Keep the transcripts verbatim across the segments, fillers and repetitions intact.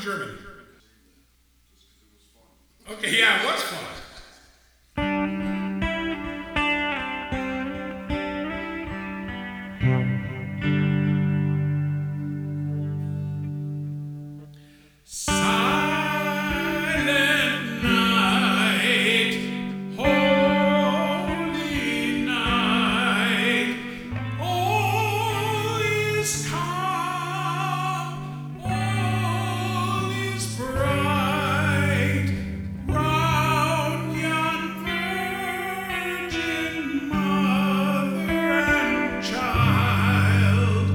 German? Okay, yeah, it was fun. Silent night, holy night, all is calm, all is bright, round yon virgin mother and child.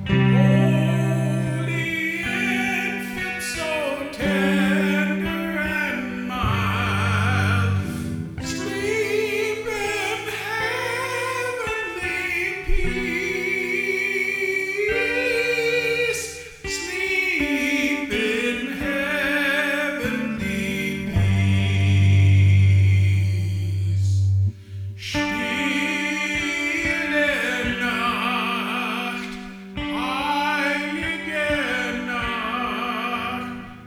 Holy infant, so tender and mild, sleep in heavenly peace, sleep in heavenly peace. Stille Nacht, heilige Nacht,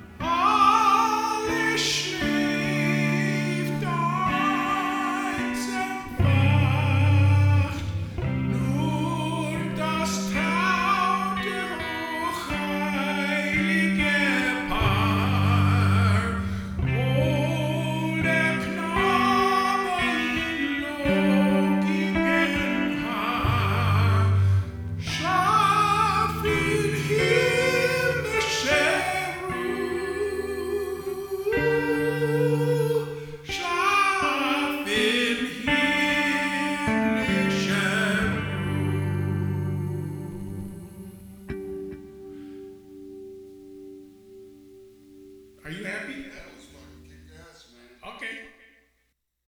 alles schläft, eins erwacht, nur das traute, hochheilige Paar. Oh, der Knabe in lockigen Haar, schlaf in himmlischer Ruh', schlaf in himmlischer Ruh'. Are you happy?